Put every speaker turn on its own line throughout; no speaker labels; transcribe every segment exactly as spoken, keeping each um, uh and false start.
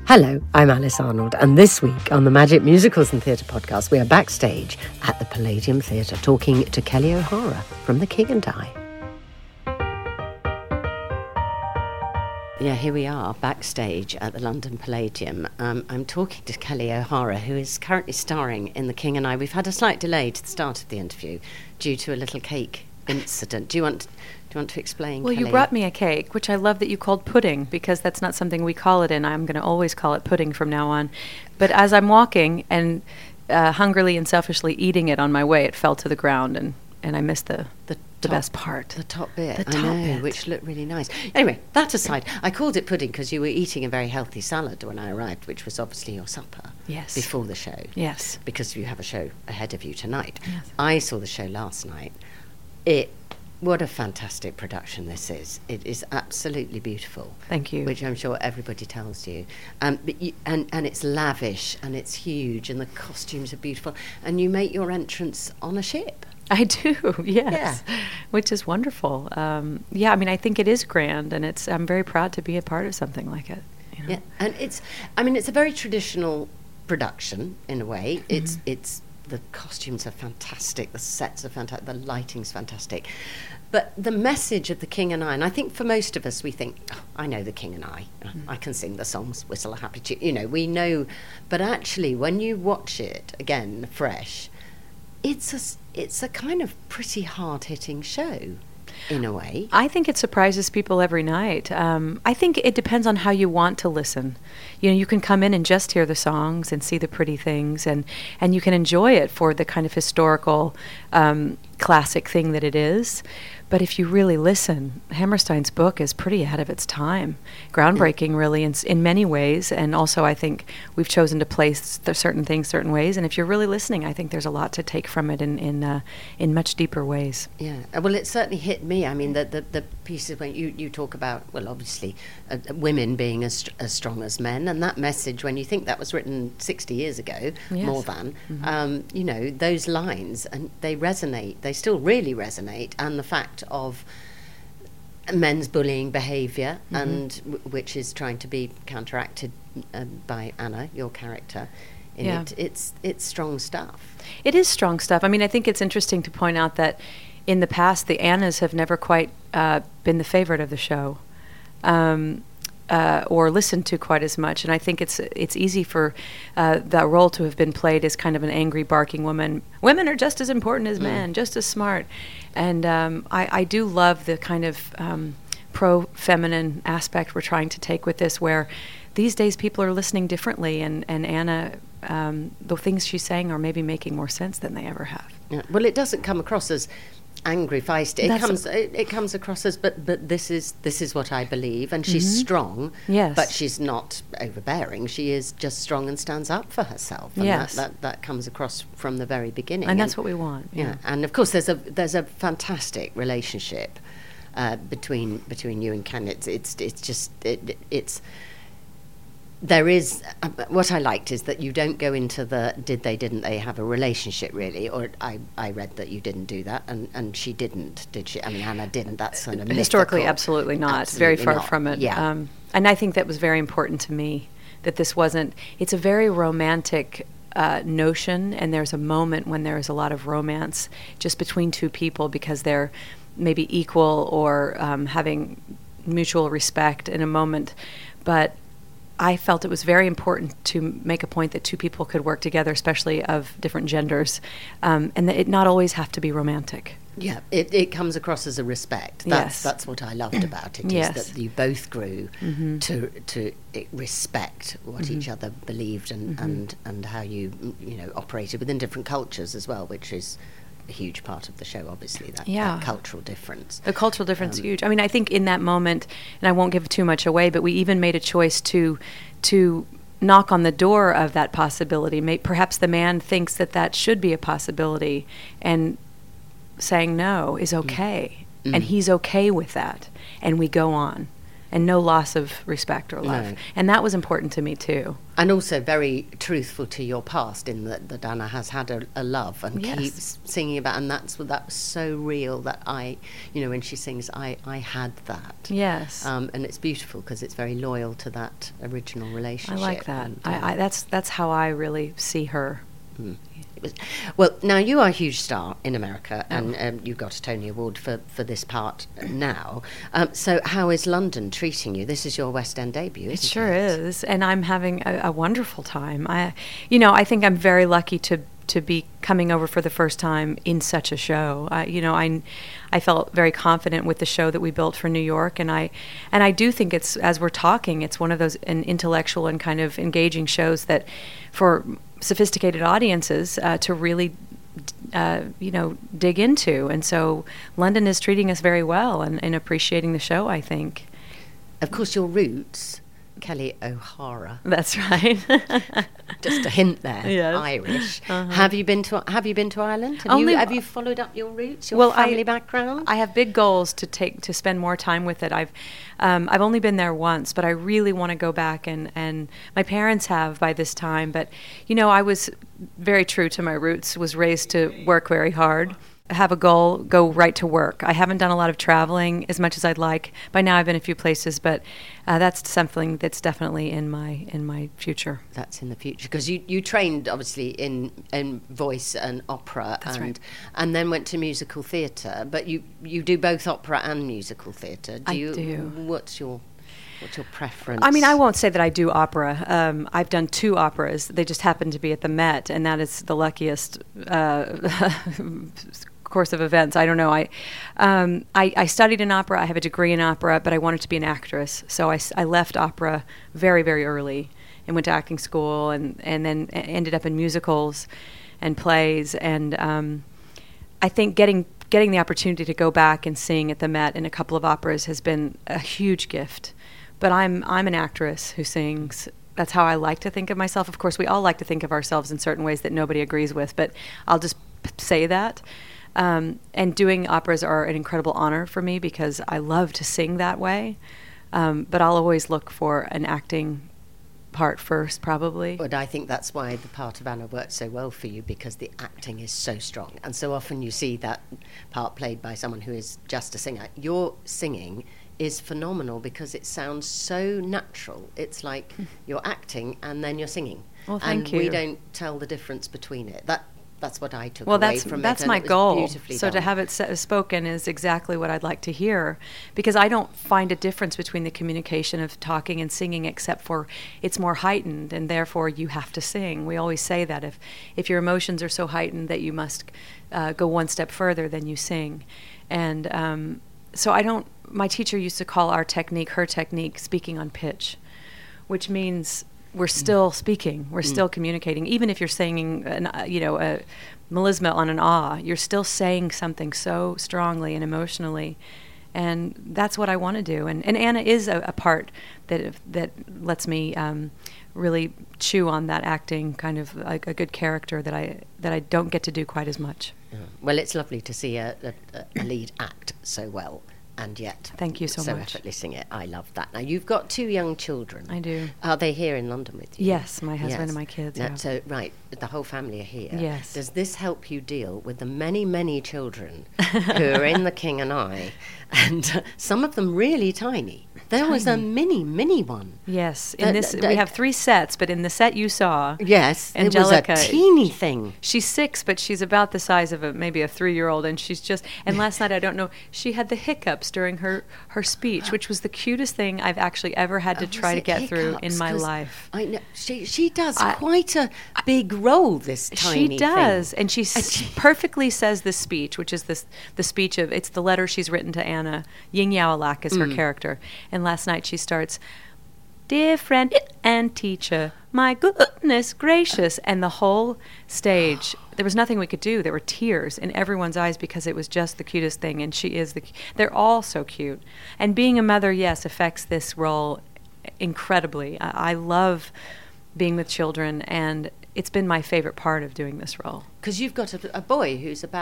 Hello, I'm Alice Arnold, and this week on the Magic Musicals and Theatre podcast, we are backstage at the Palladium Theatre talking to Kelly O'Hara from The King and I. Yeah, here we are, backstage at the London Palladium. Um, I'm talking to Kelly O'Hara, who is currently starring in The King and I. We've had a slight delay to the start of the interview due to a little cake incident. Do you want... Do you want to explain,
Well,
Kelly?
You brought me a cake, which I love that you called pudding, because that's not something we call it, and I'm going to always call it pudding from now on. But as I'm walking and uh, hungrily and selfishly eating it on my way, it fell to the ground, and, and I missed the, the, the best part.
The top bit,
the
I
top
know,
bit.
which looked really nice. Anyway, that aside, I called it pudding because you were eating a very healthy salad when I arrived, which was obviously your supper.
Yes.
Before the show.
Yes.
Because you have a show ahead of you tonight.
Yes.
I saw the show last night. It... What a fantastic production this is. It is absolutely beautiful.
Thank you.
Which I'm sure everybody tells you. Um, but you and, and it's lavish and it's huge and the costumes are beautiful. And you make your entrance on a ship.
I do, yes,
Yeah.
Which is wonderful. Um, yeah, I mean, I think it is grand, and it's. I'm very proud to be a part of something like it. You know?
Yeah, and it's, I mean, it's a very traditional production in a way. Mm-hmm. It's, it's, the costumes are fantastic, the sets are fantastic, the lighting's fantastic. But the message of The King and I, and I think for most of us, we think, oh, I know The King and I. Mm-hmm. I can sing the songs, whistle a happy tune. You know, we know. But actually, when you watch it again, fresh, it's a, it's a kind of pretty hard-hitting show. In a way.
I think it surprises people every night. Um, I think it depends on how you want to listen. You know, you can come in and just hear the songs and see the pretty things, and, and you can enjoy it for the kind of historical, um, classic thing that it is. But if you really listen, Hammerstein's book is pretty ahead of its time. Groundbreaking, really, in, in many ways. And also, I think we've chosen to place th- certain things certain ways. And if you're really listening, I think there's a lot to take from it in in, uh, in much deeper ways.
Yeah. Uh, Well, it certainly hit me. I mean, the, the, the pieces when you, you talk about, well, obviously, uh, women being as, st- as strong as men. And that message, when you think that was written sixty years ago,
Yes.
more than,
Mm-hmm. um,
you know, those lines, and they resonate. They still really resonate. And the fact of men's bullying behaviour, mm-hmm. and w- which is trying to be counteracted uh, by Anna, your character. In
Yeah.
it, it's it's strong stuff.
It is strong stuff. I mean, I think it's interesting to point out that in the past, the Annas have never quite uh, been the favorite of the show. Um, Uh, or listened to quite as much, and I think it's it's easy for uh, that role to have been played as kind of an angry, barking woman. Women are just as important as mm. men, just as smart, and um, I, I do love the kind of um, pro-feminine aspect we're trying to take with this, where these days people are listening differently, and and Anna, um, the things she's saying are maybe making more sense than they ever have.
Yeah. Well, it doesn't come across as angry, feisty. It
That's
comes it, it comes across as, but but this is this is what I believe, and she's
Mm-hmm.
strong.
Yes.
But she's not overbearing. She is just strong and stands up for herself. And
Yes.
that, that that comes across from the very beginning.
And that's what we want.
Yeah.
Yeah.
And of course, there's a there's a fantastic relationship uh, between between you and Ken. It's it's it's just it, it's. There is, uh, what I liked is that you don't go into the did they, didn't they have a relationship really, or I, I read that you didn't do that, and, and she didn't, did she? I mean, Anna didn't, that's sort of
Historically,
mythical.
absolutely not.
Absolutely
very far
not.
from it.
Yeah.
Um, and I think that was very important to me, that this wasn't, it's a very romantic uh, notion, and there's a moment when there is a lot of romance just between two people because they're maybe equal or um, having mutual respect in a moment. But I felt it was very important to make a point that two people could work together, especially of different genders, um, and that it not always have to be romantic.
Yeah, it, it comes across as a respect. That's
Yes.
that's what I loved about it, is
Yes.
that you both grew
Mm-hmm.
to to i- respect what
Mm-hmm.
each other believed and,
Mm-hmm.
and, and how you, mm, you know, operated within different cultures as well, which is a huge part of the show, obviously, that,
Yeah.
that cultural difference.
The cultural difference is
Um,
huge. I mean, I think in that moment, and I won't give too much away, but we even made a choice to to knock on the door of that possibility. May, perhaps the man thinks that that should be a possibility, and saying no is okay,
Mm.
and he's okay with that, and we go on. and no loss of respect or love.
No.
And that was important to me too.
And also very truthful to your past, in that, that Anna has had a, a love and
Yes.
keeps singing about, and that's that was so real that I, you know, when she sings, I, I had that.
Yes.
Um, and it's beautiful because it's very loyal to that original
I
relationship.
like that.
And, uh,
I, I, that's that's how I really see her.
Mm. It was, well, now you are a huge star in America,
Oh.
and um, you got a Tony Award for, for this part now. Um, so, how is London treating you? This is your West End debut,
It
isn't
sure
it?
is, and I'm having a, a wonderful time. I, you know, I think I'm very lucky to to be coming over for the first time in such a show. I, you know, I, I felt very confident with the show that we built for New York, and I, and I do think it's, as we're talking, it's one of those an intellectual and kind of engaging shows that, for sophisticated audiences, uh, to really. Uh, you know, dig into. And so London is treating us very well and, and appreciating the show, I think.
Of course, your roots, Kelly O'Hara.
That's right.
Just a hint there.
Yes.
Irish.
Uh-huh.
Have you been to Have you been to Ireland? Have
Only-
you Have you followed up your roots, your
Well, I-
family background?
I have big goals to take to spend more time with it. I've um, I've only been there once, but I really want to go back, and, and my parents have by this time. But you know, I was very true to my roots. Was raised to work very hard. Have a goal, go right to work. I haven't done a lot of traveling as much as I'd like. By now, I've been a few places, but uh, that's something that's definitely in my in my future.
That's in the future, because you, you trained obviously in in voice and opera,
That's
and
right.
and then went to musical theatre. But you you do both opera and musical theatre. Do
I
you?
do.
What's your What's your preference?
I mean, I won't say that I do opera. Um, I've done two operas. They just happen to be at the Met, and that is the luckiest uh, course of events. I don't know. I, um, I I studied in opera. I have a degree in opera, but I wanted to be an actress, so I, s- I left opera very very early and went to acting school, and and then e- ended up in musicals and plays, and um, I think getting getting the opportunity to go back and sing at the Met in a couple of operas has been a huge gift. But I'm I'm an actress who sings. That's how I like to think of myself. Of course, we all like to think of ourselves in certain ways that nobody agrees with, but I'll just p- say that. Um, and doing operas are an incredible honor for me because I love to sing that way. Um, but I'll always look for an acting part first, probably.
But I think that's why the part of Anna works so well for you, because the acting is so strong. And so often you see that part played by someone who is just a singer. Your singing is phenomenal because it sounds so natural. It's like you're acting and then you're singing.
Well, thank
and we
you.
don't tell the difference between it. That That's what I took
Well,
away
that's
from it.
that's
and
my
it was
goal.
beautifully
So to
done.
have it s- spoken is exactly what I'd like to hear, because I don't find a difference between the communication of talking and singing, except for it's more heightened, and therefore you have to sing. We always say that if if your emotions are so heightened that you must uh, go one step further, then you sing, and um, so I don't. My teacher used to call our technique, her technique, speaking on pitch, which means we're still speaking, we're still communicating. Even if you're singing, an, uh, you know, a melisma on an ah, you're still saying something so strongly and emotionally, and that's what I want to do. And, and Anna is a, a part that that lets me um, really chew on that acting kind of like a good character that I that I don't get to do quite as much.
Yeah. Well, it's lovely to see a, a, a lead act so well, and yet
Thank you so
so
much.
effortlessly sing it. I love that. Now, you've got two young children.
I do.
Are they here in London with you?
Yes, my husband
Yes.
and my kids.
Now,
yeah.
So, right, the whole family are here.
Yes.
Does this help you deal with the many, many children who are in The King and I, and uh, some of them really tiny? There was a
Tiny.
mini, mini one.
Yes,
Uh,
in this
d-
we have three sets, but in the set you saw,
Yes,
Angelica-
it was a teeny thing.
she's six, but she's about the size of a maybe a three-year-old, and she's just. And last night, I don't know, she had the hiccups during her her speech, which was the cutest thing I've actually ever had to
Oh,
try
was
to
it
get through in
hiccups?
my
'Cause
life.
I know she she does
I-
quite a big role. This tiny
She does,
thing.
and she s- perfectly says this speech, which is this the speech of it's the letter she's written to Anna. Ying Yao Lak is her
Mm.
character, and last night she starts, "Dear friend and teacher, my goodness gracious," and the whole stage. There was nothing we could do. There were tears in everyone's eyes because it was just the cutest thing, and she is the. cu- They're all so cute, and being a mother, yes, affects this role incredibly. I, I love being with children, and it's been my favorite part of doing this role.
Because you've got a, a boy who's about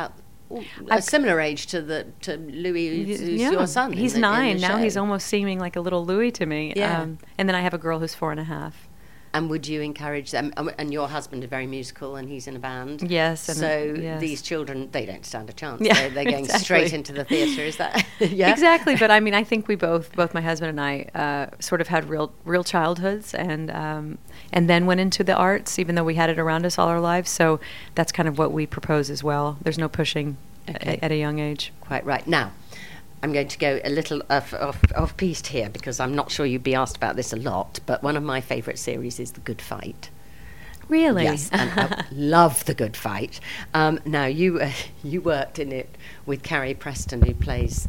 a similar age to the to Louis, who's
yeah,
your son.
He's
in the,
nine
in the
now.
show.
He's almost seeming like a little Louis to me.
Yeah.
Um, and then I have a girl who's four and a half.
And would you encourage them? um, And your husband is very musical, and he's in a band.
Yes. And
So
uh, yes.
these children, they don't stand a chance.
Yeah,
they're, they're going
exactly.
straight into the theatre. Is that yeah?
Exactly. But I mean, I think we both, both my husband and I, uh, sort of had real, real childhoods, and um, and then went into the arts, even though we had it around us all our lives. So that's kind of what we propose as well. There's no pushing
Okay.
a, at a young age.
Quite right. Now, I'm going to go a little off, off, off piste here, because I'm not sure you'd be asked about this a lot, but one of my favourite series is The Good Fight.
Really?
Yes, and I love The Good Fight. Um, now, you uh, you worked in it with Carrie Preston, who plays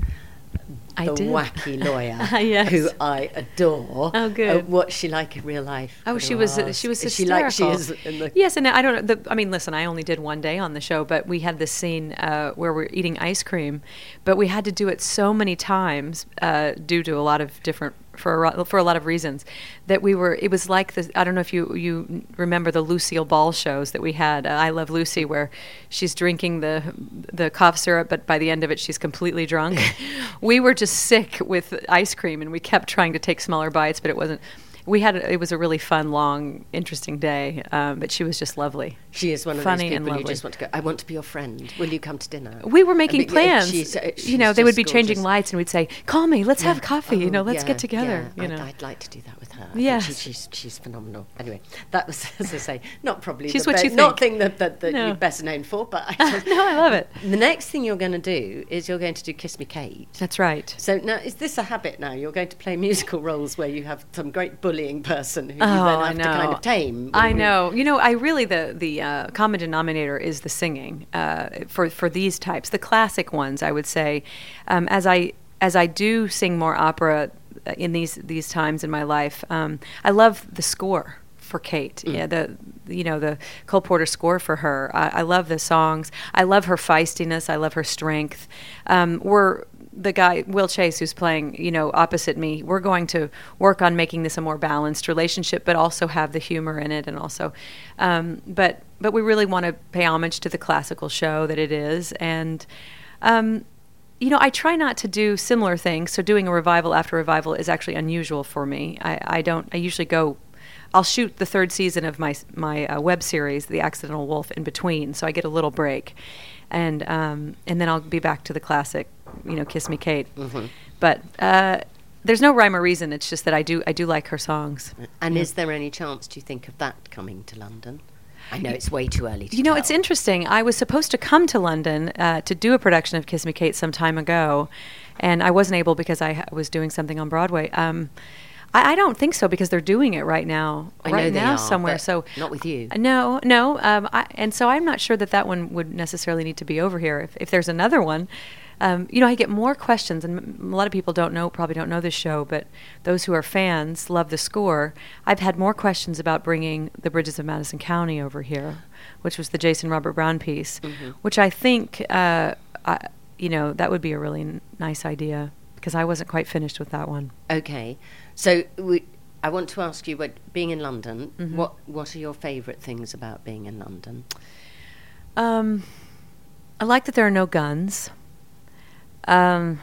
I
the
did.
wacky lawyer,
Yes.
who I adore.
Oh, good.
Uh, what's she like in real life?
Oh,
Could
she
I
was uh,
ask?
she was
Is she
hysterical.
like she is in the
Yes, and I don't know. The, I mean, listen, I only did one day on the show, but we had this scene uh, where we're eating ice cream, but we had to do it so many times uh, due to a lot of different for a, ro- for a lot of reasons that we were. It was like the. I don't know if you you remember the Lucille Ball shows that we had. Uh, I Love Lucy, where she's drinking the the cough syrup, but by the end of it, she's completely drunk. We were just sick with ice cream, and we kept trying to take smaller bites, but it wasn't. We had it was a really fun, long, interesting day, um, but she was just lovely.
She is one of
Funny
those
and
people you
lovely.
just want to go, I want to be your friend. Will you come to dinner?
We were making
I mean,
plans.
she's, uh,
you know,
she's
they would
just
be changing
gorgeous.
lights, and we'd say, "Call me. Let's have coffee. you know,
Oh,
let's
yeah,
get together."
yeah.
You know,
I'd, I'd like to do that with her. I think
Yes.
she, she's she's phenomenal. Anyway, that was, as I say, not probably
She's
the
what
be-
you think.
not thing that, that, that
No.
you're best known for, but I
no, I love it.
the next thing you're going to do is you're going to do Kiss Me Kate.
That's right.
So now, is this a habit now? You're going to play musical roles where you have some great bullying person who you
Oh,
then
I
have
know.
to kind of tame.
I know. You know, I really the the uh, common denominator is the singing uh, for for these types, the classic ones. I would say, um, as I as I do sing more opera in these these times in my life, um, I love the score for Kate.
Mm.
Yeah, the you know the Cole Porter score for her. I, I love the songs. I love her feistiness. I love her strength. Um, we're the guy, Will Chase, who's playing, you know, opposite me, we're going to work on making this a more balanced relationship, but also have the humor in it, and also, um, but but we really want to pay homage to the classical show that it is, and, um, you know, I try not to do similar things. So doing a revival after revival is actually unusual for me. I, I don't. I usually go. I'll shoot the third season of my my uh, web series, The Accidental Wolf, in between, so I get a little break, and um, and then I'll be back to the classic, you know, Kiss Me Kate.
Mm-hmm.
But uh, there's no rhyme or reason. It's just that I do I do like her songs.
And
Yeah.
is there any chance, do you think, of that coming to London? I know it's way too early to
You know,
tell.
it's interesting. I was supposed to come to London uh, to do a production of Kiss Me Kate some time ago, and I wasn't able because I ha- was doing something on Broadway. Um, I, I don't think so, because they're doing it right now,
I know
right
they
now
are,
somewhere.
but
So
not with you.
Uh, No, no. Um, I, and so I'm not sure that that one would necessarily need to be over here. If, if there's another one, um, you know, I get more questions, and m- a lot of people don't know, probably don't know this show, but those who are fans love the score. I've had more questions about bringing The Bridges of Madison County over here, which was the Jason Robert Brown piece,
Mm-hmm.
which I think, uh, I, you know, that would be a really n- nice idea, because I wasn't quite finished with that one.
Okay. So we, I want to ask you, what, being in London,
Mhm.
what what are your favourite things about being in London?
Um, I like that there are no guns. Um,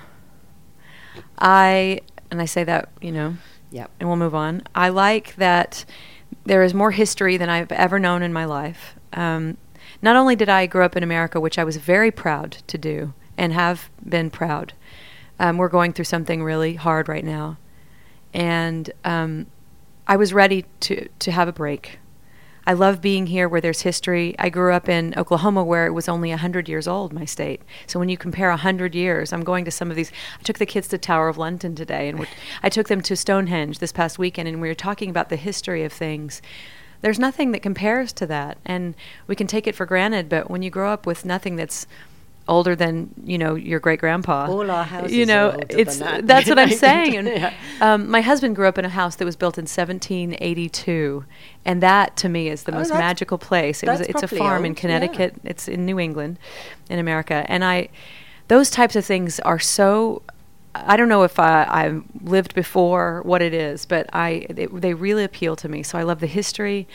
I and I say that, you know,
Yep.
and we'll move on. I like that there is more history than I've ever known in my life. Um, not only did I grow up in America, which I was very proud to do and have been proud. Um, we're going through something really hard right now, and um, I was ready to to have a break. I love being here where there's history. I grew up in Oklahoma, where it was only one hundred years old, my state. So when you compare one hundred years, I'm going to some of these. I took the kids to Tower of London today, and we're, I took them to Stonehenge this past weekend, and we were talking about the history of things. There's nothing that compares to that, and we can take it for granted, but when you grow up with nothing that's older than, you know, your great-grandpa.
All our houses
you know,
are older
it's,
than that.
That's what I'm saying. And,
Yeah.
um, my husband grew up in a house that was built in seventeen eighty-two, and that, to me, is the
Oh,
most
that's-
magical place. It was.
that's
It's a
properly
farm in
old, yeah.
Connecticut. It's in New England, in America. And I, those types of things are so... I don't know if I, I've lived before what it is, but I they, they really appeal to me. So I love the history.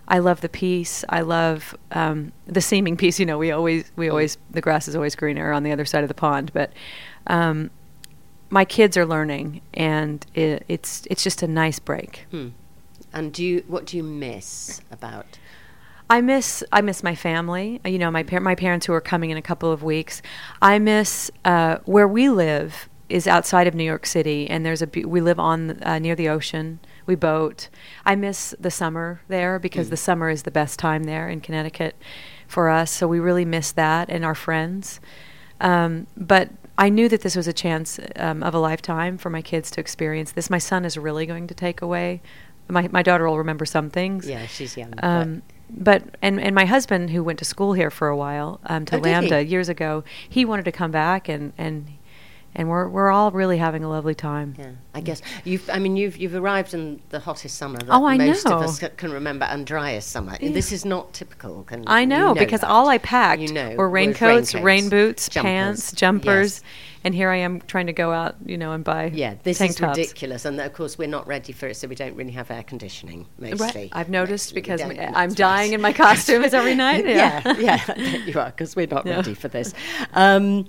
I love the peace. I love um, the seeming peace. You know, we always, we always, the grass is always greener on the other side of the pond. But um, my kids are learning, and it, it's it's just a nice break.
Hmm. And do you, what do you miss about?
I miss I miss my family. You know, my par- my parents who are coming in a couple of weeks. I miss uh, where we live is outside of New York City, and there's a be- we live on uh, near the ocean. We boat. I miss the summer there because mm. the summer is the best time there in Connecticut for us. So we really miss that and our friends. Um, but I knew that this was a chance um, of a lifetime for my kids to experience this. My son is really going to take away. My my daughter will remember some things.
Yeah, she's young.
Um, but and, and my husband, who went to school here for a while, um, to
oh,
Lambda years ago, he wanted to come back, and, and and we're we're all really having a lovely time.
Yeah, I guess you've. I mean, you've you've arrived in the hottest summer that
oh, I
most
know.
of us c- can remember, and driest summer. Yeah. This is not typical. Can,
I know,
you know
because
that.
all I packed
you know,
were raincoats,
raincoats,
rain boots,
jumpers.
pants, jumpers,
yes.
and here I am trying to go out, you know, and buy.
Yeah, this
tank
is
tops.
ridiculous, and of course we're not ready for it, so we don't really have air conditioning mostly.
Right. I've noticed
mostly.
because
We
I'm dying in my costumes every night.
Yeah,
Yeah,
yeah, I bet you are, because we're not
Yeah.
ready for this. Um,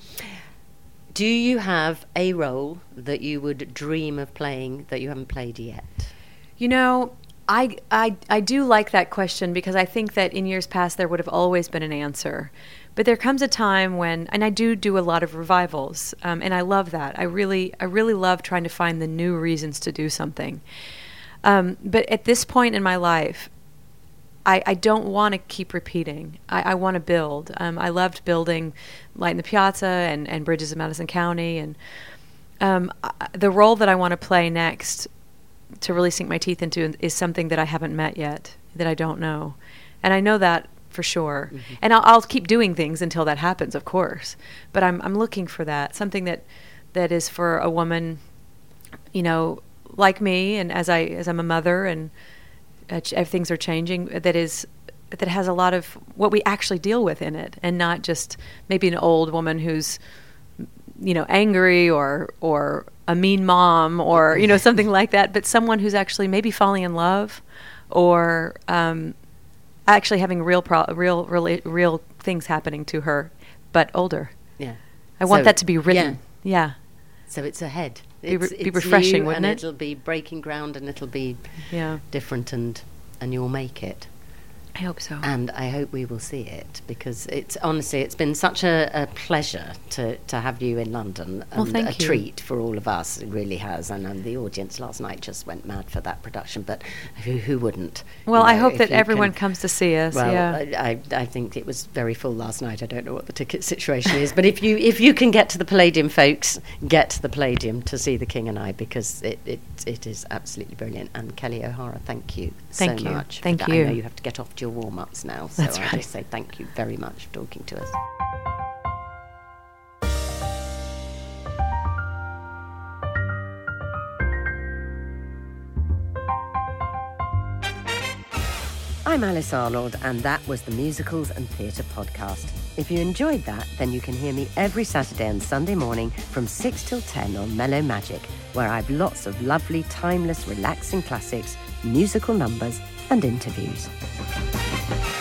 do you have a role that you would dream of playing that you haven't played yet?
You know, I, I, I do like that question because I think that in years past there would have always been an answer. But there comes a time when, and I do do a lot of revivals, um, and I love that. I really, I really love trying to find the new reasons to do something. Um, but at this point in my life, I, I don't want to keep repeating. I, I want to build. Um, I loved building Light in the Piazza and, and Bridges of Madison County. And um, I, the role that I want to play next to really sink my teeth into is something that I haven't met yet, that I don't know. And I know that for sure. Mm-hmm. And I'll, I'll keep doing things until that happens, of course. But I'm I'm looking for that, something that, that is for a woman, you know, like me, and as I as I'm a mother and Uh, ch- things are changing, that is that has a lot of what we actually deal with in it, and not just maybe an old woman who's, you know, angry or or a mean mom or, you know, something like that, but someone who's actually maybe falling in love or um, actually having real pro- real real real things happening to her, but older.
Yeah,
I want
so,
that to be written.
Yeah.
yeah.
So it's ahead.
Be,
It's,
re-
it's
be refreshing,
new,
wouldn't
and
it?
it'll be breaking ground, and it'll be
Yeah.
different, and and you'll make it.
I hope so.
And I hope we will see it, because it's honestly, it's been such a, a pleasure to, to have you in London.
Well,
And
thank
a
you.
treat for all of us. It really has. And, and the audience last night just went mad for that production. But who, who wouldn't?
Well,
You
I
know,
hope
if
that
you
everyone
can-
comes to see us.
Well,
yeah.
I, I I think it was very full last night. I don't know what the ticket situation is, but if you if you can get to the Palladium, folks, get to the Palladium to see The King and I, because it it, it is absolutely brilliant. And Kelly O'Hara, thank you
Thank
so
you.
much. for
Thank
that.
you.
I know you have to get off to your warm ups now, so
That's
I
right.
just say thank you very much for talking to us. I'm Alice Arnold, and that was the Musicals and Theatre podcast. If you enjoyed that, then you can hear me every Saturday and Sunday morning from six till ten on Mellow Magic, where I've lots of lovely, timeless, relaxing classics, musical numbers, and interviews.